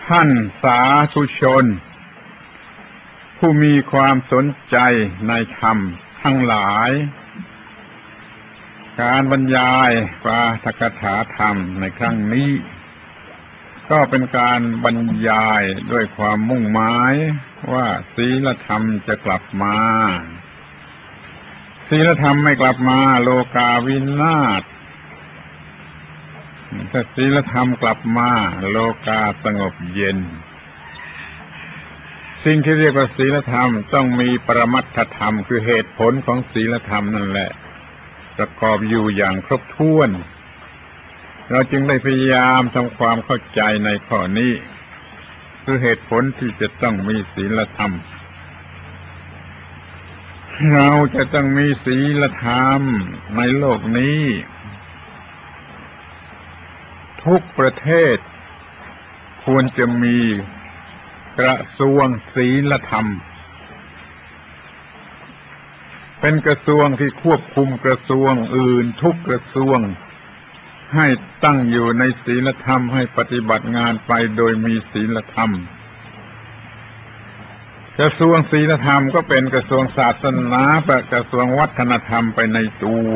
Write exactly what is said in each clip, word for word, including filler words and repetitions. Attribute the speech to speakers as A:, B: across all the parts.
A: ท่านสาธุชนผู้มีความสนใจในธรรมทั้งหลายการบรรยายปาฐกถาธรรมในครั้งนี้ก็เป็นการบรรยายด้วยความมุ่งหมายว่าศีลธรรมจะกลับมาศีลธรรมไม่กลับมาโลกาวินาศถ้าศีลธรรมกลับมาโลกาสงบเย็นสิ่งที่เรียกว่าศีลธรรมต้องมีปรมัตถธรรมคือเหตุผลของศีลธรรมนั่นแหละประกอบอยู่อย่างครบถ้วนเราจึงได้พยายามทำความเข้าใจในข้อนี้คือเหตุผลที่จะต้องมีศีลธรรมเราจะต้องมีศีลธรรมในโลกนี้ทุกประเทศควรจะมีกระทรวงศีลธรรมเป็นกระทรวงที่ควบคุมกระทรวงอื่นทุกกระทรวงให้ตั้งอยู่ในศีลธรรมให้ปฏิบัติงานไปโดยมีศีลธรรมกระทรวงศีลธรรมก็เป็นกระทรวงศาสนากับกระทรวงวัฒนธรรมไปในตัว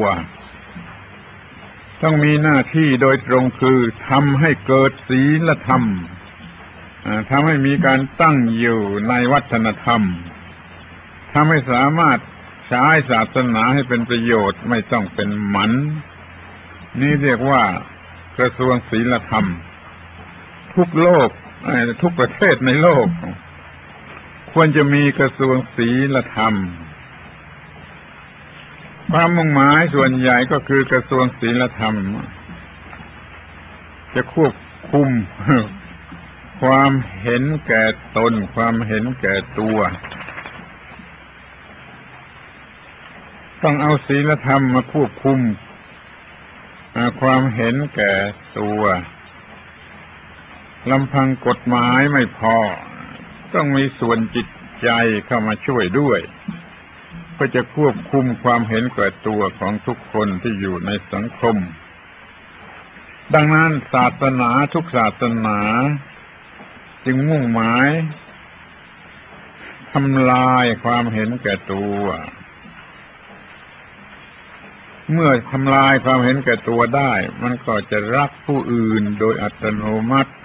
A: ต้องมีหน้าที่โดยตรงคือทำให้เกิดศีลธรรมทำให้มีการตั้งอยู่ในวัฒนธรรมทำให้สามารถใช้ศาสนาให้เป็นประโยชน์ไม่ต้องเป็นหมันนี่เรียกว่ากระทรวงศีลธรรมทุกโลกทุกประเทศในโลกควรจะมีกระทรวงศีลธรรมความมุ่งหมายส่วนใหญ่ก็คือกระทรวงศีลธรรมจะควบคุมความเห็นแก่ตนความเห็นแก่ตัวต้องเอาศีลธรรมมาควบคุมความเห็นแก่ตัวลำพังกฎหมายไม่พอต้องมีส่วนจิตใจเข้ามาช่วยด้วยเพื่อจะควบคุมความเห็นแก่ตัวของทุกคนที่อยู่ในสังคมดังนั้นศาสนาทุกศาสนาจึงมุ่งหมายทำลายความเห็นแก่ตัวเมื่อทำลายความเห็นแก่ตัวได้มันก็จะรักผู้อื่นโดยอัตโนมัติ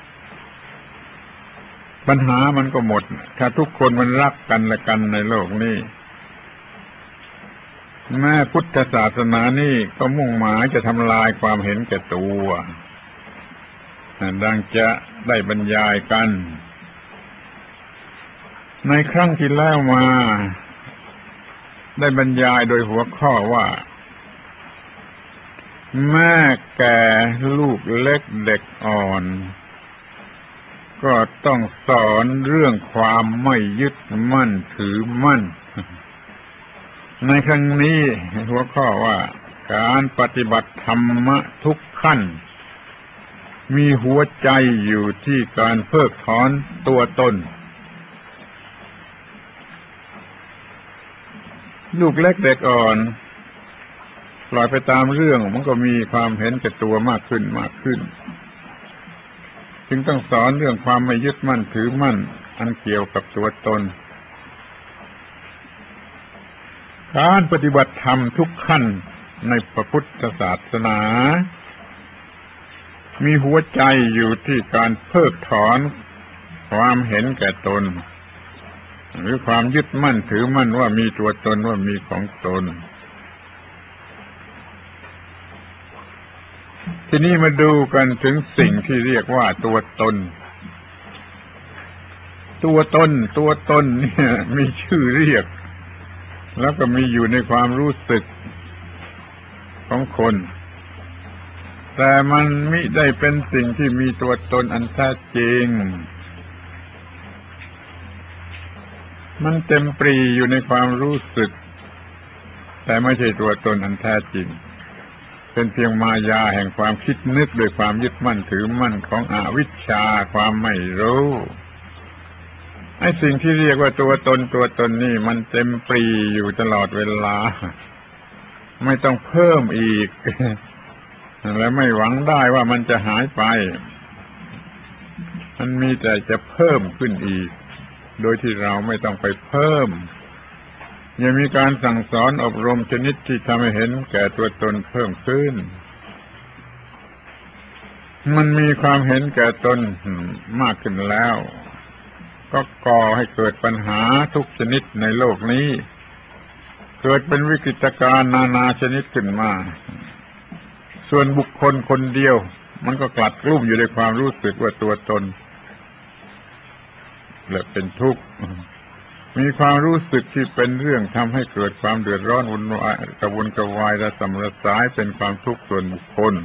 A: ปัญหามันก็หมดถ้าทุกคนมันรักกันและกันในโลกนี้แม้พุทธศาสนานี่ก็มุ่งหมายจะทำลายความเห็นแก่ตัวดังจะได้บรรยายกันในครั้งที่แล้วมาได้บรรยายโดยหัวข้อว่าแม่แก่ลูกเล็กเด็กอ่อนก็ต้องสอนเรื่องความไม่ยึดมั่นถือมั่นในครั้งนี้หัวข้อว่าการปฏิบัติธรรมะทุกขั้นมีหัวใจอยู่ที่การเพิกถอนตัวตนลูกเล็กเด็กอ่อนปล่อยไปตามเรื่องมันก็มีความเห็นแก่ตัวมากขึ้นมากขึ้นจึงต้องสอนเรื่องความไม่ยึดมั่นถือมั่นอันเกี่ยวกับตัวตนการปฏิบัติธรรมทุกขั้นในพระพุทธศาสนามีหัวใจอยู่ที่การเพิกถอนความเห็นแก่ตนหรือความยึดมั่นถือมั่นว่ามีตัวตนว่ามีของตนทีนี้มาดูกันถึงสิ่งที่เรียกว่าตัวตนตัวตนตัวตนเนี่ยมีชื่อเรียกแล้วก็มีอยู่ในความรู้สึกของคนแต่มันมิได้เป็นสิ่งที่มีตัวตนอันแท้จริงมันเต็มปรีอยู่ในความรู้สึกแต่ไม่ใช่ตัวตนอันแท้จริงเป็นเพียงมายาแห่งความคิดนึกโดยความยึดมั่นถือมั่นของอวิชชาความไม่รู้ไอ้สิ่งที่เรียกว่าตัวตนตัวตนนี่มันเต็มปรีอยู่ตลอดเวลาไม่ต้องเพิ่มอีกและไม่หวังได้ว่ามันจะหายไปมันมีแต่จะเพิ่มขึ้นอีกโดยที่เราไม่ต้องไปเพิ่มยังมีการสั่งสอนอบรมชนิดที่ทำให้เห็นแก่ตัวตนเพิ่มขึ้นมันมีความเห็นแก่ตนมากขึ้นแล้วก็ก่อให้เกิดปัญหาทุกชนิดในโลกนี้เกิดเป็นวิกฤตการณ์นานาชนิดขึ้นมาส่วนบุคคลคนเดียวมันก็กลัดกลุ้มอยู่ในความรู้สึกว่าตัวตนและเป็นทุกข์มีความรู้สึกที่เป็นเรื่องทำให้เกิดความเดือดร้อนวุ่นวายกระวนกระวายระสำระสายเป็นความทุกข์ส่วนบุคคล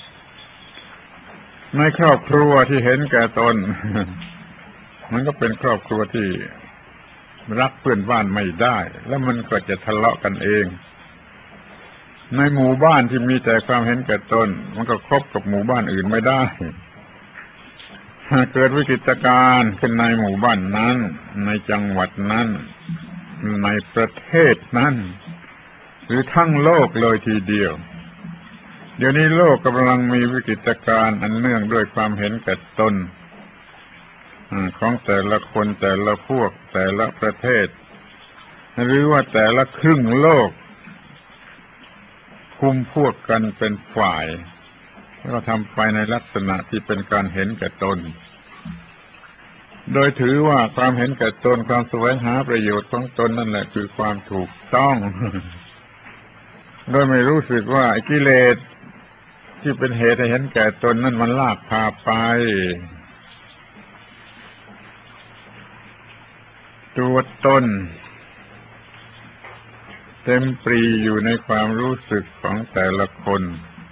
A: ในครอบครัวที่เห็นแก่ตนมันก็เป็นครอบครัวที่รักเพื่อนบ้านไม่ได้แล้วมันก็จะทะเลาะกันเองในหมู่บ้านที่มีแต่ความเห็นแก่ตนมันก็คบกับหมู่บ้านอื่นไม่ได้หากเกิดวิกฤตการณ์ขึ้นในหมู่บ้านนั้นในจังหวัดนั้นในประเทศนั้นหรือทั้งโลกเลยทีเดียวเดี๋ยวนี้โลกกำลังมีวิกฤตการณ์อันเนื่องด้วยความเห็นแก่ตนของแต่ละคนแต่ละพวกแต่ละประเทศหรือว่าแต่ละครึ่งโลกคุมพวกกันเป็นฝ่ายแล้วก็ทำไปในลักษณะที่เป็นการเห็นแก่ตนโดยถือว่าความเห็นแก่ตนความแสวงหาประโยชน์ของตนนั่นแหละคือความถูกต้องโดยไม่รู้สึกว่ากิเลสที่เป็นเหตุให้เห็นแก่ตนนั่นมันลากพาไปตัวตนเต็มปรีอยู่ในความรู้สึกของแต่ละคน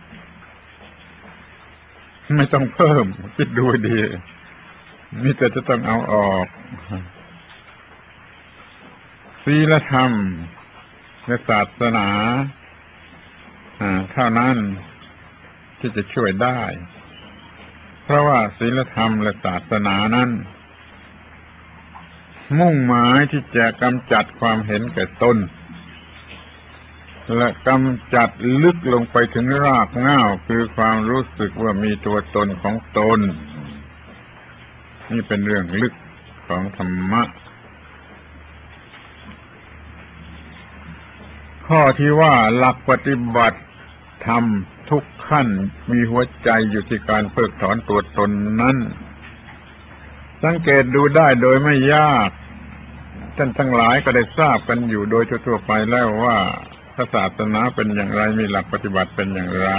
A: ไม่ต้องเพิ่มคิดดูดีมีแต่จะต้องเอาออกศีลธรรมและศาสนาเท่านั้นที่จะช่วยได้เพราะว่าศีลธรรมและศาสนานั้นมุ่งหมายที่จะกำจัดความเห็นแก่ตนและกำจัดลึกลงไปถึงรากเหง้าคือความรู้สึกว่ามีตัวตนของตนนี่เป็นเรื่องลึกของธรรมะข้อที่ว่าหลักปฏิบัติธรรมทุกขั้นมีหัวใจอยู่ที่การเพิกถอนตัวตนนั้นสังเกตดูได้โดยไม่ยากท่านทั้งหลายก็ได้ทราบกันอยู่โดยทั่วๆไปแล้วว่าศาสนาเป็นอย่างไรมีหลักปฏิบัติเป็นอย่างไร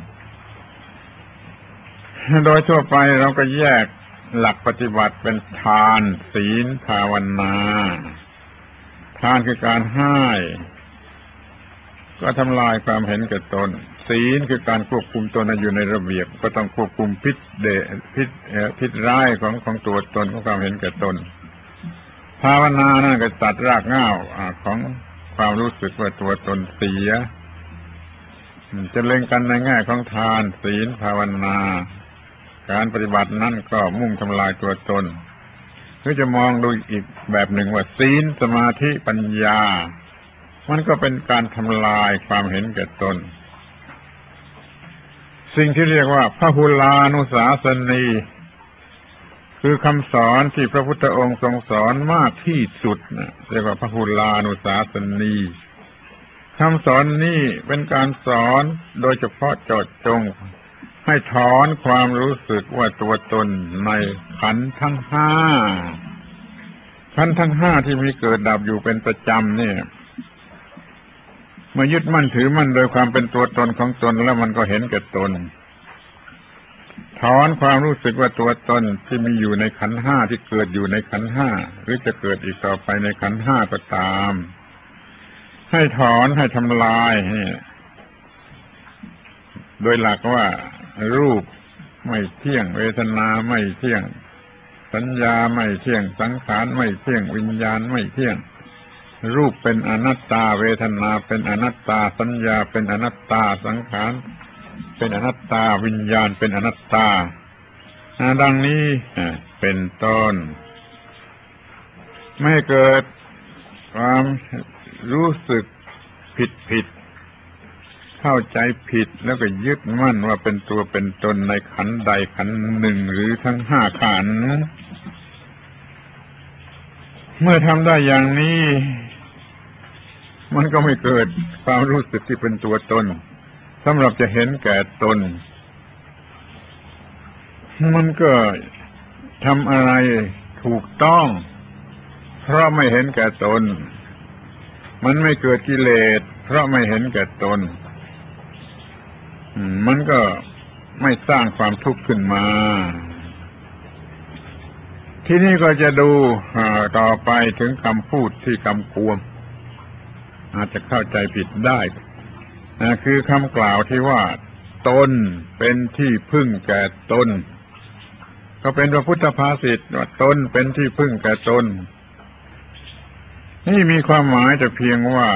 A: โดยทั่วไปเราก็แยกหลักปฏิบัติเป็นทานศีลภาวนาทานคือการให้ก็ทำลายความเห็นแก่ตนศีลคือการควบคุมตนให้อยู่ในระเบียบก็ต้องควบคุมพิษเดพิษพิษร้ายของของตัวตนของความเห็นแก่ตนภาวนานั่นก็ตัดรากเหง้าของความรู้สึกว่าตัวตนเสียจะเล็งกันในแง่ของทานศีลภาวนาการปฏิบัตินั้นก็มุ่งทำลายตัวตนหรือจะมองดูอีกแบบหนึ่งว่าศีลสมาธิปัญญามันก็เป็นการทำลายความเห็นแก่ตนสิ่งที่เรียกว่าพหุลานุสาสนีคือคำสอนที่พระพุทธองค์ทรงสอนมากที่สุดนะเรียกว่าพหุลานุสาสนีคำสอนนี้เป็นการสอนโดยเฉพาะเจาะจงให้ถอนความรู้สึกว่าตัวตนในขันธ์ทั้งห้าขันธ์ทั้งห้าที่มีเกิดดับอยู่เป็นประจำเนี่ยเมื่อยึดมั่นถือมั่นโดยความเป็นตัวตนของตนแล้วมันก็เห็นแก่ตนถอนความรู้สึกว่าตัวตนที่มีอยู่ในขันธ์ห้าที่เกิดอยู่ในขันธ์ห้าหรือจะเกิดอีกต่อไปในขันธ์ห้าก็ตามให้ถอนให้ทำลายโดยหลักว่ารูปไม่เที่ยงเวทนาไม่เที่ยงสัญญาไม่เที่ยงสังขารไม่เที่ยงวิญญาณไม่เที่ยงรูปเป็นอนัตตาเวทนาเป็นอนัตตาสัญญาเป็นอนัตตาสังขารเป็นอนัตตาวิญญาณเป็นอนัตตาดังนี้เป็นต้นไม่เกิดความรู้สึกผิดผิดทเข้าใจผิดแล้วก็ยึดมั่นว่าเป็นตัวเป็นตนในขันธ์ใดขันธ์หนึ่งหรือทั้งห้าขันธ์เมื่อทำได้อย่างนี้มันก็ไม่เกิดความรู้สึกที่เป็นตัวตนสำหรับจะเห็นแก่ตนมันก็ทำอะไรถูกต้องเพราะไม่เห็นแก่ตนมันไม่เกิดกิเลสเพราะไม่เห็นแก่ตนมันก็ไม่สร้างความทุกข์ขึ้นมาที่นี่ก็จะดูต่อไปถึงคำพูดที่คำกวมอาจจะเข้าใจผิดได้คือคำกล่าวที่ว่าตนเป็นที่พึ่งแก่ตนก็เป็นพระพุทธภาษิตว่าตนเป็นที่พึ่งแก่ตนนี่มีความหมายแต่เพียงว่า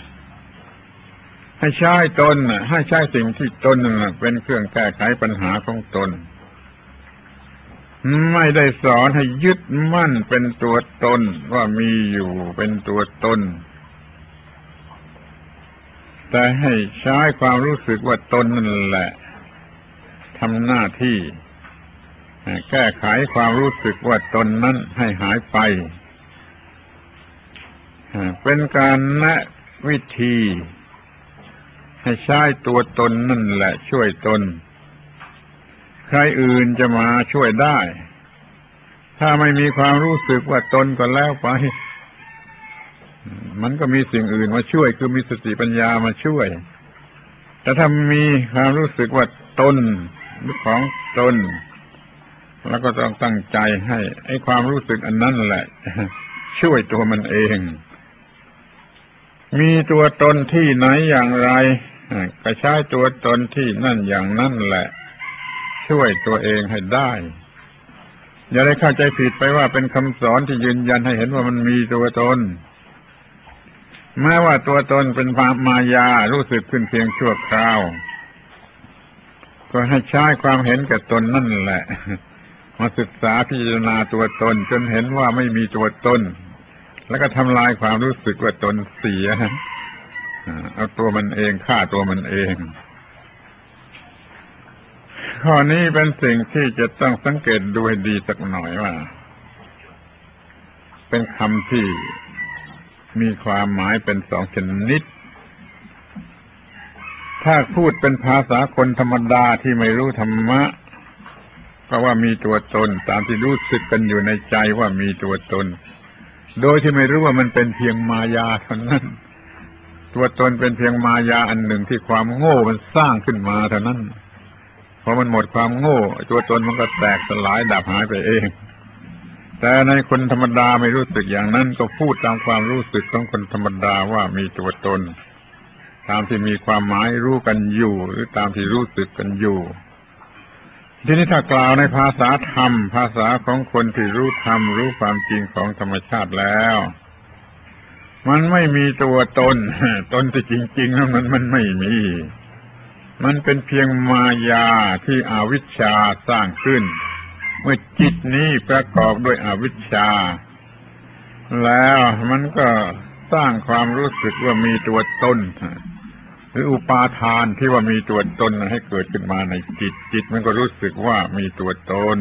A: ให้ใช้ตนให้ใช้สิ่งที่ตนเป็นเครื่องแก้ไขปัญหาของตนไม่ได้สอนให้ยึดมั่นเป็นตัวตนว่ามีอยู่เป็นตัวตนแต่ให้ใช้ความรู้สึกว่าตนนั่นแหละทำหน้าที่แก้ไขความรู้สึกว่าตนนั้นให้หายไปเป็นการแนะวิธีให้ใช้ตัวตนนั่นแหละช่วยตนใครอื่นจะมาช่วยได้ถ้าไม่มีความรู้สึกว่าตนก็แล้วไปมันก็มีสิ่งอื่นมาช่วยคือมีสติปัญญามาช่วยแต่ถ้ามีความรู้สึกว่าตนของตนแล้วก็ต้องตั้งใจให้ไอ้ความรู้สึกอันนั้นแหละช่วยตัวมันเองมีตัวตนที่ไหนอย่างไรก็ใช้ตัวตนที่นั่นอย่างนั้นแหละช่วยตัวเองให้ได้อย่าได้เข้าใจผิดไปว่าเป็นคำสอนที่ยืนยันให้เห็นว่ามันมีตัวตนแม้ว่าตัวตนเป็นมายารู้สึกขึ้นเพียงชั่วคราวก็ให้ใช้ความเห็นแก่ตนนั่นแหละมาศึกษาพิจารณาตัวตนจนเห็นว่าไม่มีตัวตนแล้วก็ทำลายความรู้สึกว่าตนเสียเอาตัวมันเองฆ่าตัวมันเองข้อนี้เป็นสิ่งที่จะต้องสังเกตดูให้ดีสักหน่อยว่าเป็นคำที่มีความหมายเป็นสองชนิดถ้าพูดเป็นภาษาคนธรรมดาที่ไม่รู้ธรรมะก็ว่ามีตัวตนตามที่รู้สึกกันอยู่ในใจว่ามีตัวตนโดยที่ไม่รู้ว่ามันเป็นเพียงมายาเท่านั้นตัวตนเป็นเพียงมายาอันหนึ่งที่ความโง่มันสร้างขึ้นมาเท่านั้นพอมันหมดความโง่ตัวตนมันก็แตกสลายดับหายไปเองแต่ในคนธรรมดาไม่รู้สึกอย่างนั้นก็พูดตามความรู้สึกของคนธรรมดาว่ามีตัวตนตามที่มีความหมายรู้กันอยู่หรือตามที่รู้สึกกันอยู่ทีนี้ถ้ากล่าวในภาษาธรรมภาษาของคนที่รู้ธรรมรู้ความจริงของธรรมชาติแล้วมันไม่มีตัวตนตนที่จริงๆแล้วมันมันไม่มีมันเป็นเพียงมายาที่อวิชชาสร้างขึ้นเมื่อจิตนี้ประกอบด้วยอวิชชาแล้วมันก็สร้างความรู้สึกว่ามีตัวตนหรืออุปาทานที่ว่ามีตัวตนให้เกิดขึ้นมาในจิตจิตมันก็รู้สึกว่ามีตัวตน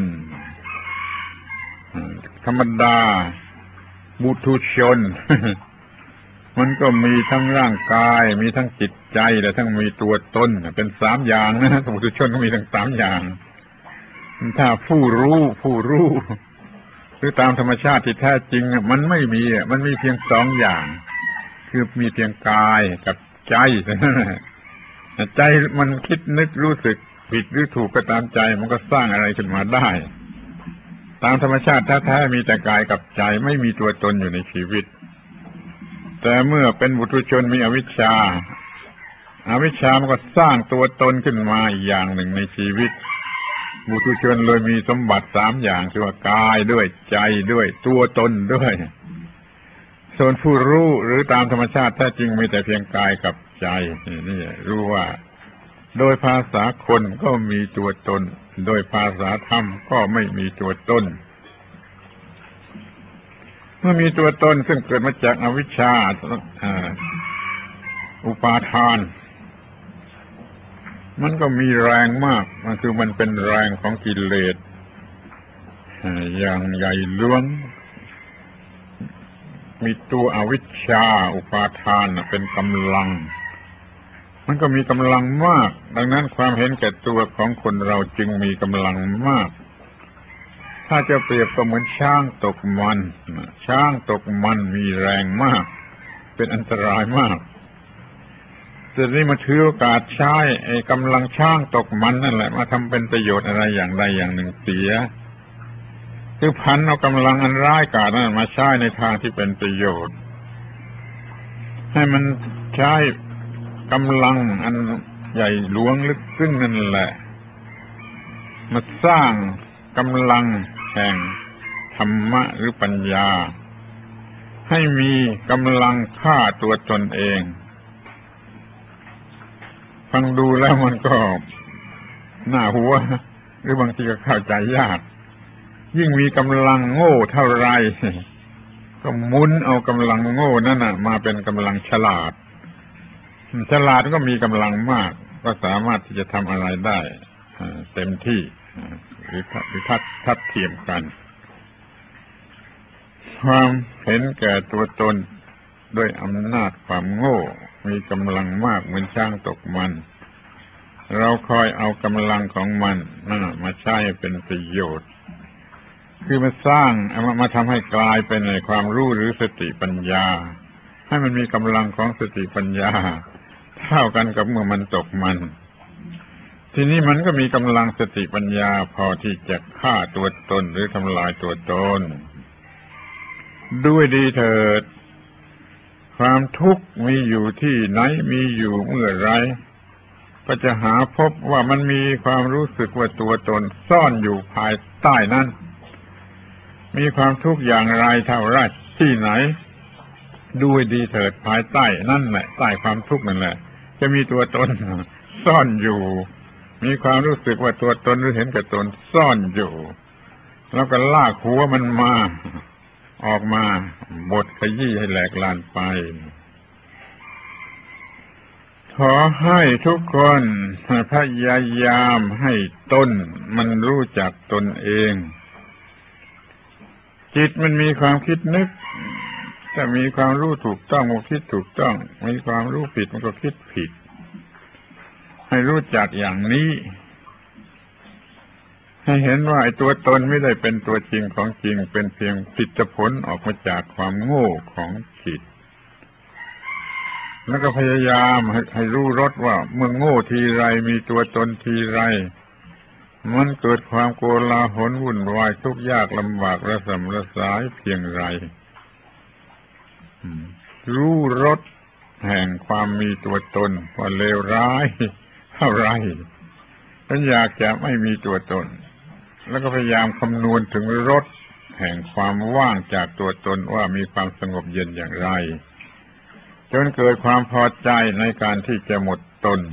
A: ธรรมดาบุถุชนมันก็มีทั้งร่างกายมีทั้งจิตใจและทั้งมีตัวตนเป็นสามอย่างนะบุถุชนก็มีทั้งสามอย่างถ้าผู้รู้ผู้รู้หรือตามธรรมชาติที่แท้จริงมันไม่มีมันมีเพียงสองอย่างคือมีเพียงกายกับใจใจมันคิดนึกรู้สึกผิดหรือถูกก็ตามใจมันก็สร้างอะไรขึ้นมาได้ตามธรรมชาติแท้ๆมีแต่กายกับใจไม่มีตัวตนอยู่ในชีวิตแต่เมื่อเป็นบุถุชนมีอวิชชาอวิชชามันก็สร้างตัวตนขึ้นมาอีกอย่างหนึ่งในชีวิตบุถุชนเลยมีสมบัติสามอย่างคือว่ากายด้วยใจด้วยตัวตนด้วยส่วนผู้รู้หรือตามธรรมชาติแท้จริงมีแต่เพียงกายกับใจนี่รู้ว่าโดยภาษาคนก็มีตัวตนโดยภาษาธรรมก็ไม่มีตัวตนเมื่อมีตัวตนซึ่งเกิดมาจากอวิชชาอุปาทานมันก็มีแรงมากมันคือมันเป็นแรงของกิเลสอย่างใหญ่หลวงมีตัวอวิชชาอุปาทานเป็นกำลังมันก็มีกำลังมากดังนั้นความเห็นแก่ตัวของคนเราจึงมีกำลังมากถ้าจะเปรียบก็เหมือนช้างตกมันช้างตกมันมีแรงมากเป็นอันตรายมากแต่นี่มาถือโอกาสใช้ไอ้กำลังช้างตกมันนั่นแหละมาทำเป็นประโยชน์อะไรอย่างใดอย่างหนึ่งเสียคือพันเอากำลังอันร้ายกาจนั้นมาใช้ในทางที่เป็นประโยชน์ให้มันใช้กำลังอันใหญ่หลวงลึกซึ้งนั่นแหละมาสร้างกำลังแห่งธรรมะหรือปัญญาให้มีกำลังฆ่าตัวตนเองฟังดูแล้วมันก็น่าหัวหรือบางทีก็เข้าใจยากยิ่งมีกำลังโง่เท่าไรก็หมุนเอากำลังโง่นั่นน่ะมาเป็นกำลังฉลาดฉลาดก็มีกำลังมากก็สามารถที่จะทำอะไรได้เต็มที่หรือทัดทัดเทียมกันความเห็นแก่ตัวตนด้วยอำนาจความโง่มีกำลังมากเหมือนช้างตกมันเราคอยเอากำลังของมันมาใช้เป็นประโยชน์คือมาสร้างมามาทำให้กลายเป็นในความรู้หรือสติปัญญาให้มันมีกำลังของสติปัญญาเท่ากันกับเมื่อมันตกมันทีนี้มันก็มีกำลังสติปัญญาพอที่จะฆ่าตัวตนหรือทำลายตัวตนด้วยดีเถิดความทุกข์มีอยู่ที่ไหนมีอยู่เมื่อไรก็จะหาพบว่ามันมีความรู้สึกว่าตัวตนซ่อนอยู่ภายใต้นั้นมีความทุกข์อย่างไรเท่าไรที่ไหนด้วยดีเถิดภายใต้นั่นแหละใต้ความทุกข์นั่นแหละจะมีตัวตนซ่อนอยู่มีความรู้สึกว่าตัวตนหรือเห็นแก่ตนซ่อนอยู่แล้วก็ลากหัวมันมาออกมาบดขยี้ให้แหลกลานไปขอให้ทุกคนพยายามให้ตนมันรู้จักตนเองจิตมันมีความคิดนึกถ้ามีความรู้ถูกต้องมันคิดถูกต้องมีความรู้ผิดมันก็คิดผิดให้รู้จักอย่างนี้ให้เห็นว่าไอ้ตัวตนไม่ได้เป็นตัวจริงของจริงเป็นเพียงผลผลออกมาจากความโง่ของจิตแล้วก็พยายามให้ให้รู้รสว่าเมื่อโง่ทีไรมีตัวตนทีไรมันเกิดความโกลาหลวุ่นวายทุกข์ยากลำบากระส่ำระสายเพียงไรรู้รสแห่งความมีตัวตนว่าเลวร้ายเท่าไรฉันอยากจะไม่มีตัวตนแล้วก็พยายามคำนวณถึงรสแห่งความว่างจากตัวตนว่ามีความสงบเย็นอย่างไรจนเกิดความพอใจในการที่จะหมดตน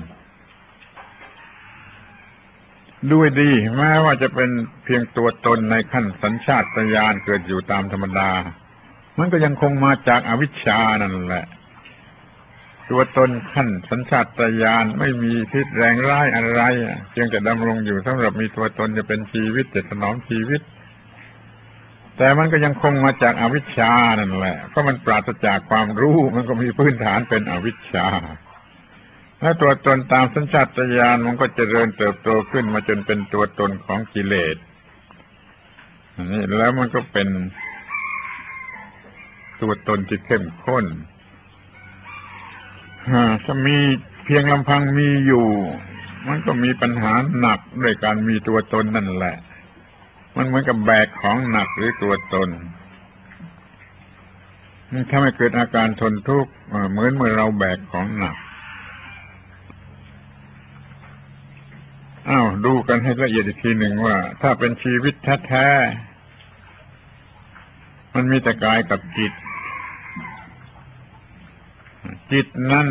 A: ด้วยดีแม้ว่าจะเป็นเพียงตัวตนในขั้นสัญชาตญาณเกิดอยู่ตามธรรมดามันก็ยังคงมาจากอวิชชานั่นแหละตัวตนขั้นสัญชาตญาณไม่มีพิษแรงร้ายอะไรเพียงแต่ดำรงอยู่สำหรับมีตัวตนจะเป็นชีวิตจะถนอมชีวิตแต่มันก็ยังคงมาจากอวิชชานั่นแหละเพราะมันปราศจากความรู้มันก็มีพื้นฐานเป็นอวิชชาและตัวตนตามสัญชาตญาณมันก็เจริญเติบโตขึ้นมาจนเป็นตัวตนของกิเลสนี่แล้วมันก็เป็นตัวตนที่เข้มข้นถ้ามีเพียงลำพังมีอยู่มันก็มีปัญหาหนักด้วยการมีตัวตนนั่นแหละมันเหมือนกับแบกของหนักหรือตัวตนมันทำให้เกิดอาการทนทุกข์เหมือนเมื่อเราแบกของหนักอ้าวดูกันให้ละเอียดอีกทีหนึ่งว่าถ้าเป็นชีวิตแท้ๆมันมีแต่กายกับจิตจิตนั่น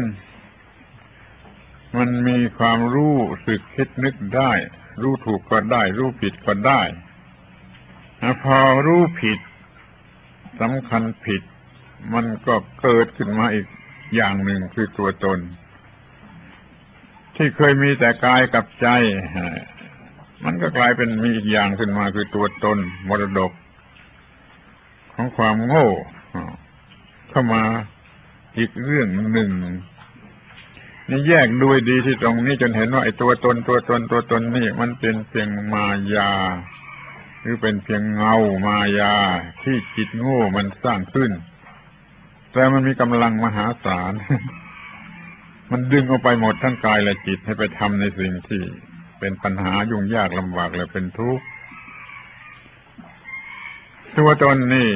A: มันมีความรู้สึกคิดนึกได้รู้ถูกก็ได้รู้ผิดก็ได้พอรู้ผิดสำคัญผิดมันก็เกิดขึ้นมาอีกอย่างหนึ่งคือตัวตนที่เคยมีแต่กายกับใจมันก็กลายเป็นมีอีกอย่างขึ้นมาคือตัวตนมรดกของความโง่เข้ามาอีกเรื่องหนึ่งนี่แยกดูดีที่ตรงนี้จนเห็นว่าไอ้ตัวตนตัวตนตัวตนนี่มันเป็นเพียงมายาหรือเป็นเพียงเงามายาที่จิตโง่มันสร้างขึ้นแต่มันมีกำลังมหาศาล มันดึงเอาไปหมดทั้งกายและจิตให้ไปทำในสิ่งที่เป็นปัญหายุ่งยากลำบากและเป็นทุกข์ตัวตนนี่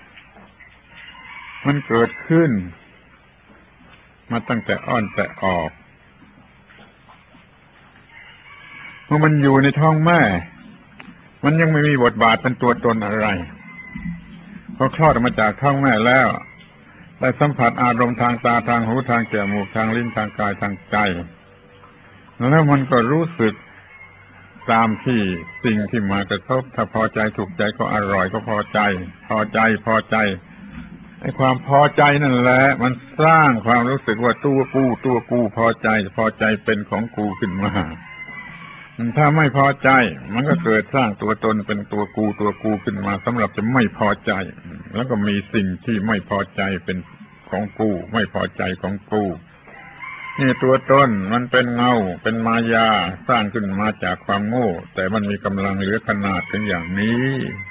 A: มันเกิดขึ้นมาตั้งแต่อ้อนแต่ออกเมื่อมันอยู่ในท้องแม่มันยังไม่มีบทบาทเป็นตัวตนอะไรพอคลอดออกมาจากท้องแม่แล้วได้สัมผัสอารมณ์ทางตาทางหูทางจมูกทางลิ้นทางกายทางใจแล้วมันก็รู้สึกตามที่สิ่งที่มากระทบถ้าพอใจถูกใจก็อร่อยก็พอใจพอใจพอใจไอ้ความพอใจนั่นแหละมันสร้างความรู้สึกว่าตัวกูตัวกูพอใจพอใจเป็นของกูขึ้นมาถ้าไม่พอใจมันก็เกิดสร้างตัวตนเป็นตัวกูตัวกูขึ้นมาสำหรับจะไม่พอใจแล้วก็มีสิ่งที่ไม่พอใจเป็นของกูไม่พอใจของกูนี่ตัวตนมันเป็นเงาเป็นมายาสร้างขึ้นมาจากความโง่แต่มันมีกำลังเหลือขนาดถึงอย่างนี้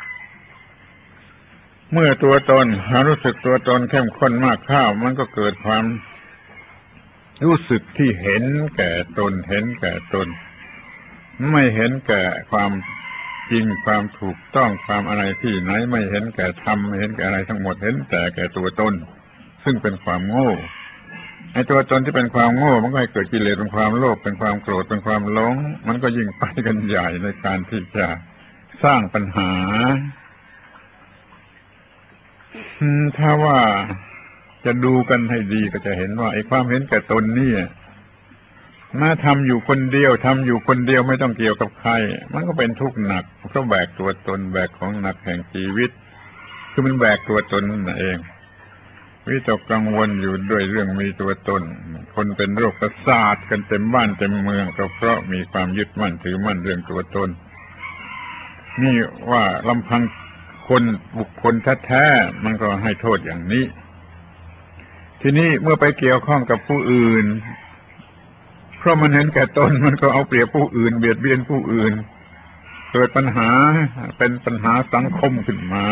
A: เมื่อตัวตนรู้สึกตัวตนเข้มข้นมากเข้ามันก็เกิดความรู้สึกที่เห็นแก่ตนเห็นแก่ตนไม่เห็นแก่ความจริงความถูกต้องความอะไรที่ไหนไม่เห็นแก่ธรรมไม่เห็นแก่อะไรทั้งหมดเห็นแต่แก่ตัวตนซึ่งเป็นความโง่ไอ้ตัวตนที่เป็นความโง่มันก็ให้เกิดกิเลสเป็นความโลภเป็นความโกรธเป็นความหลงมันก็ยิ่งไปกันใหญ่ในการที่จะสร้างปัญหาถ้าว่าจะดูกันให้ดีก็จะเห็นว่าไอ้ความเห็นแก่ตนนี่มาทำอยู่คนเดียวทำอยู่คนเดียวไม่ต้องเกี่ยวกับใครมันก็เป็นทุกข์หนักเพราะแบกตัวตนแบกของหนักแห่งชีวิตคือมันแบกตัวตนนั่นเองวิตกกังวลอยู่ด้วยเรื่องมีตัวตนคนเป็นโรคประสาทกันเต็มบ้านเต็มเมืองก็เพราะมีความยึดมั่นถือมั่นเรื่องตัวตนนี่ว่าลำพังคนบุคคลแท้ๆมันก็ให้โทษอย่างนี้ทีนี้เมื่อไปเกี่ยวข้องกับผู้อื่นเพราะมันเห็นแก่ตนมันก็เอาเปรียบผู้อื่นเบียดเบียนผู้อื่นเกิดปัญหาเป็นปัญหาสังคมขึ้นมา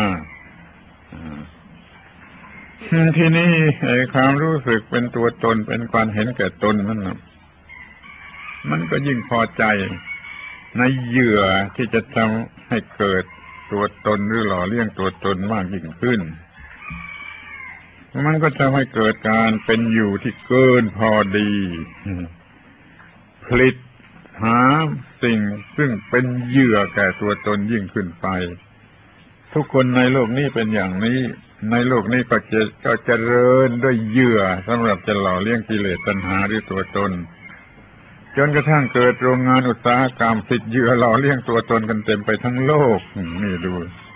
A: ทีนี้ไอ้ความรู้สึกเป็นตัวตนเป็นความเห็นแก่ตนนั่นนะมันก็ยิ่งพอใจในเหยื่อที่จะทำให้เกิดตัวตนหรือหล่อเลี้ยงตัวตนมากยิ่งขึ้นมันก็ทำให้เกิดการเป็นอยู่ที่เกินพอดีผลิตหาสิ่งซึ่งเป็นเหยื่อแก่ตัวตนยิ่งขึ้นไปทุกคนในโลกนี้เป็นอย่างนี้ในโลกนี้ก็จะก็เจริญด้วยเหยื่อสำหรับจะหล่อเลี้ยงกิเลสตัณหาหรือตัวตนจนกระทั่งเกิดโรงงานอุตสาหกรรมติดเหยื่อหล่อเลี้ยงตัวตนกันเต็มไปทั้งโลกนี่ดู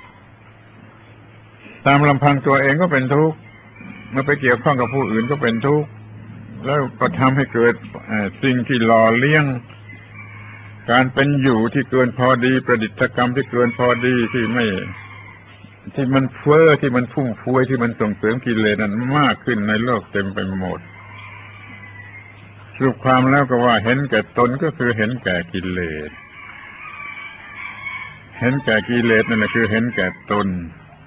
A: ตามลำพังตัวเองก็เป็นทุกข์เมื่อไปเกี่ยวข้องกับผู้อื่นก็เป็นทุกข์แล้วก็ทำให้เกิดสิ่งที่หล่อเลี้ยงการเป็นอยู่ที่เกินพอดีประดิษฐกรรมที่เกินพอดีที่ไม่ที่มันเฟ้อที่มันพุ่งพวยที่มันส่งเสริมกิเลสนั้นมากขึ้นในโลกเต็มไปหมดสรุปความแล้วก็ว่าเห็นแก่ตนก็คือเห็นแก่กิเลสเห็นแก่กิเลสนั่นแหละคือเห็นแก่ตน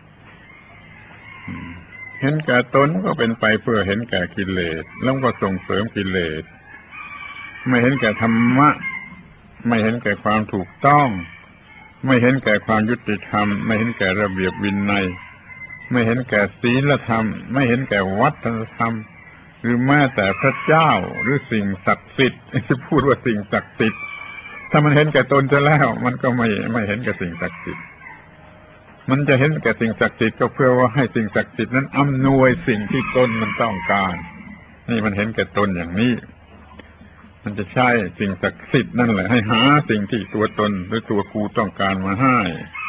A: เห็นแก่ตนก็เป็นไปเพื่อเห็นแก่กิเลสแล้วก็ส่งเสริมกิเลสไม่เห็นแก่ธรรมะไม่เห็นแก่ความถูกต้องไม่เห็นแก่ความยุติธรรมไม่เห็นแก่ระเบียบวินัยไม่เห็นแก่ศีลธรรมไม่เห็นแก่วัฒนธรรมหรือแม้แต่พระเจ้าหรือสิ่งศักดิ์สิทธิ์ที่พูดว่าสิ่งศักดิ์สิทธิ์ถ้ามันเห็นแก่ตนจะแล้วมันก็ไม่ไม่เห็นแก่สิ่งศักดิ์สิทธิ์มันจะเห็นแก่สิ่งศักดิ์สิทธิ์ก็เพื่อว่าให้สิ่งศักดิ์สิทธิ์นั้นอำนวยสิ่งที่ตนมันต้องการนี่มันเห็นแก่ตนอย่างนี้มันจะใช้สิ่งศักดิ์สิทธิ์นั่นแหละให้หาสิ่งที่ตัวตนหรือตัวกูต้องการมาให้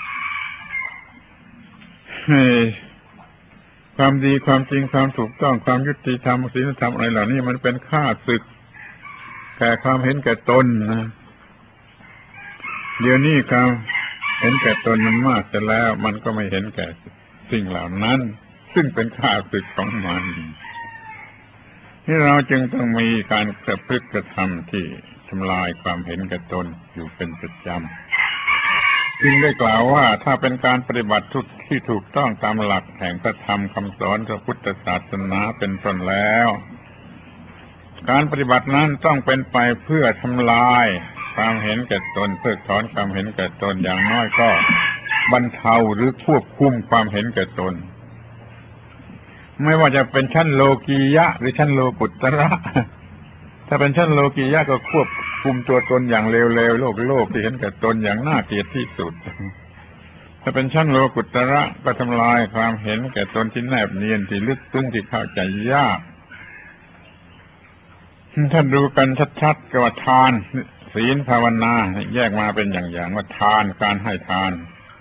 A: ให้ความดีความจริงความถูกต้องความยุติธรรมศีลธรรมอะไรเหล่านี้มันเป็นข้าศึกแก่ความเห็นแก่ตนนะเดี๋ยวนี้ครับเห็นแก่ตนมันมากจะแล้วมันก็ไม่เห็นแก่สิ่งเหล่านั้นซึ่งเป็นข้าศึกของมันที่เราจึงต้องมีการกระพฤติกระทำที่ทำลายความเห็นแก่ตนอยู่เป็นประจำจึงได้กล่าวว่าถ้าเป็นการปฏิบัติทุกที่ถูกต้องตามหลักแห่งพระธรรมคำสอนพระพุทธศาสนาเป็นต้นแล้วการปฏิบัตินั้นต้องเป็นไปเพื่อทำลายความเห็นแก่ตนเพิกถอนความเห็นแก่ตนอย่างน้อยก็บรรเทาหรือควบคุมความเห็นแก่ตนไม่ว่าจะเป็นชั้นโลกียะหรือชั้นโลกุตระถ้าเป็นชั้นโลกียะก็ควบคุมตัวตนอย่างเลวๆโลกโลกที่เห็นแก่ตนอย่างน่าเกลียดที่สุดถ้าเป็นชั้นโลกุตระก็ทำลายความเห็นแก่ตนที่แนบเนียนที่ลึกซึ้งที่เข้าใจยากท่านดูกันชัดๆกับทานศีลภาวนาแยกมาเป็นอย่างๆว่าทานการให้ทาน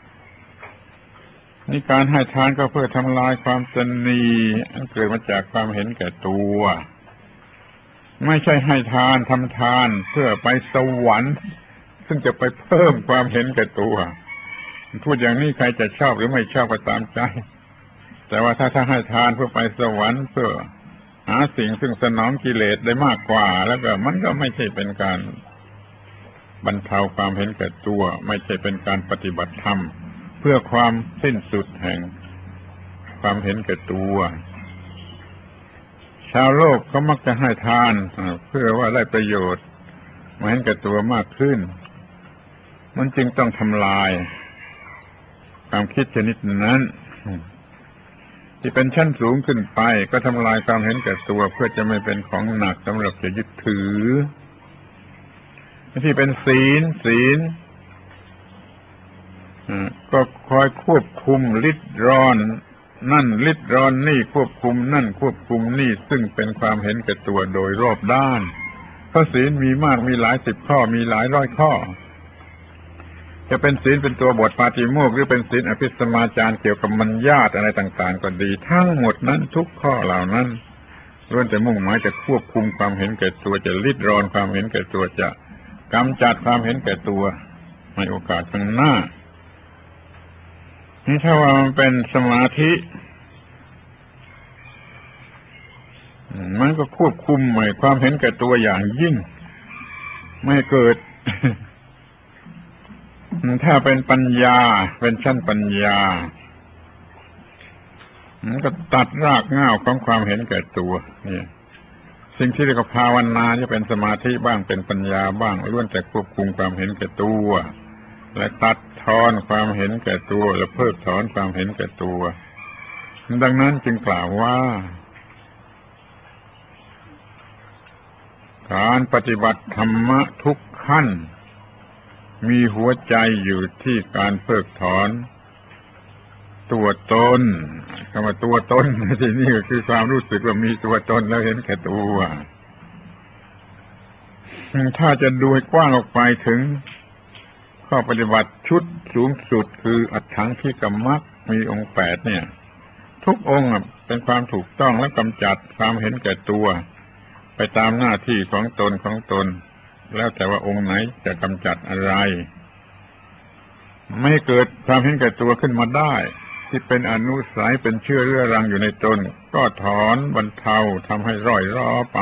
A: นี่การให้ทานก็เพื่อทำลายความตนีอันเกิดมาจากความเห็นแก่ตัวไม่ใช่ให้ทานทำทานเพื่อไปสวรรค์ซึ่งจะไปเพิ่มความเห็นแก่ตัวพูดอย่างนี้ใครจะชอบหรือไม่ชอบก็ตามใจแต่ว่าถ้าถ้าให้ทานเพื่อไปสวรรค์เพื่อหาสิ่งซึ่งสนองกิเลสได้มากกว่าแล้วก็มันก็ไม่ใช่เป็นการบรรเทาความเห็นแก่ตัวไม่ใช่เป็นการปฏิบัติธรรมเพื่อความสิ้นสุดแห่งความเห็นแก่ตัวชาวโลกเขามักจะให้ทานเพื่อว่าได้ประโยชน์มาเห็นแก่ตัวมากขึ้นมันจึงต้องทำลายความคิดชนิดนั้นที่เป็นชั้นสูงขึ้นไปก็ทำลายความเห็นแก่ตัวเพื่อจะไม่เป็นของหนักสำหรับจะยึดถือที่เป็นศีลศีลก็คอยควบคุมลิดรอนนั่นลิดรอนนี่ควบคุมนั่นควบคุมนี่ซึ่งเป็นความเห็นแก่ตัวโดยรอบด้านเพราะศีลมีมากมีหลายสิบข้อมีหลายร้อยข้อจะเป็นศีลเป็นตัวบทปาฏิโมกข์หรือเป็นศีลอภิสมาจารเกี่ยวกับมัญญาตอะไรต่างๆก็ดีทั้งหมดนั้นทุกข้อเหล่านั้นล้วนแต่มุ่งหมายจะควบคุมความเห็นแก่ตัวจะลิดรอนความเห็นแก่ตัวจะกำจัดความเห็นแก่ตัวในโอกาสข้างหน้านี่ถ้าว่ามันเป็นสมาธิมันก็ควบคุมไม่ความเห็นแก่ตัวอย่างยิ่งไม่เกิด ถ้าเป็นปัญญาเป็นชั้นปัญญามันก็ตัดรากเหง้าของความเห็นแก่ตัวนี่สิ่งที่เรียกว่าภาวนาจะเป็นสมาธิบ้างเป็นปัญญาบ้างล้วนแต่ควบคุมความเห็นแก่ตัวและตัดทอนความเห็นแก่ตัวและเพิกถอนความเห็นแก่ตัวดังนั้นจึงกล่าวว่าการปฏิบัติธรรมะทุกขั้นมีหัวใจอยู่ที่การเพิกถอนตัวตนคำว่าตัวตนที่นี่ก็คือความรู้สึกว่ามีตัวตนแล้วเห็นแก่ตัวถ้าจะดูให้กว้างออกไปถึงข้อปฏิบัติชุดสูงสุดคืออัฏฐังคิกมัคมีองค์แปดเนี่ยทุกองค์เป็นความถูกต้องและกำจัดความเห็นแก่ตัวไปตามหน้าที่ของตนของตนแล้วแต่ว่าองค์ไหนจะกำจัดอะไรไม่เกิดความเห็นแก่ตัวขึ้นมาได้ที่เป็นอนุสัยเป็นเชื้อเรื้อรังอยู่ในตนก็ถอนบรรเทาทำให้ร่อยรอไป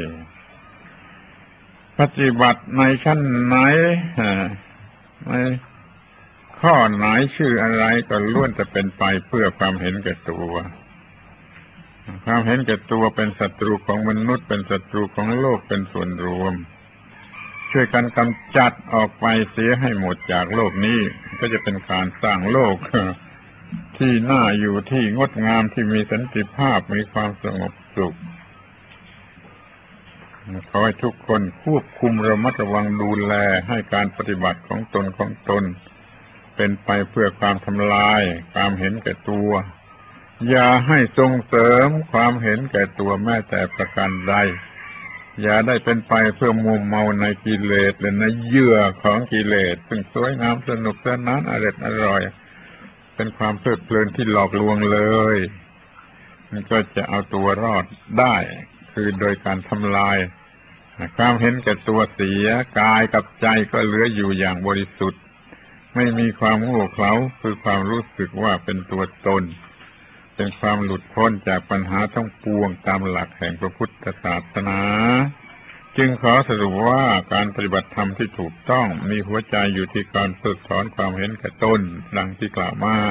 A: ปฏิบัติในชั้นไหนในข้อไหนชื่ออะไรก็ล้วนจะเป็นไปเพื่อความเห็นแก่ตัวความเห็นแก่ตัวเป็นศัตรูของมนุษย์เป็นศัตรูของโลกเป็นส่วนรวมช่วยกันกำจัดออกไปเสียให้หมดจากโลกนี้ก็จะเป็นการสร้างโลกที่น่าอยู่ที่งดงามที่มีสันติภาพมีความสงบสุขขอให้ทุกคนควบคุมระมัดระวังดูแลให้การปฏิบัติของตนของตนเป็นไปเพื่อความทำลายความเห็นแก่ตัวอย่าให้ส่งเสริมความเห็นแก่ตัวแม้แต่ประการใดอย่าได้เป็นไปเพื่อมัวเมาในกิเลสและในเหยื่อของกิเลสซึ่งสวยงามสนุกสนานอร่อยอร่อยเป็นความเพลิดเพลินที่หลอกลวงเลยมันก็จะเอาตัวรอดได้คือโดยการทำลายความเห็นแก่ตัวเสียกายกับใจก็เหลืออยู่อย่างบริสุทธิ์ไม่มีความโง่เขลาคือความรู้สึกว่าเป็นตัวตนเป็นความหลุดพ้นจากปัญหาทั้งปวงตามหลักแห่งพระพุทธศาสนาจึงขอสรุปว่าการปฏิบัติธรรมที่ถูกต้องมีหัวใจอยู่ที่การฝึกถอนความเห็นแก่ตนดังที่กล่าวมา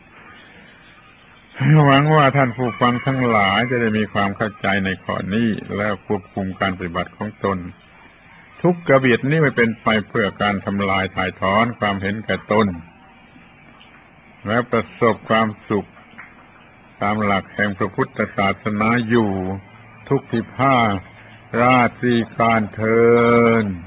A: หวังว่าท่านผู้ฟังทั้งหลายจะได้มีความเข้าใจในข้อนี้แล้วควบคุมการปฏิบัติของตนทุกกระเบียดนี้ไม่เป็นไปเพื่อการทำลายถ่ายถอนความเห็นแก่ตนและประสบความสุขตามหลักแห่งพระพุทธศาสนาอยู่ทุกทิพาราตรีการเทิน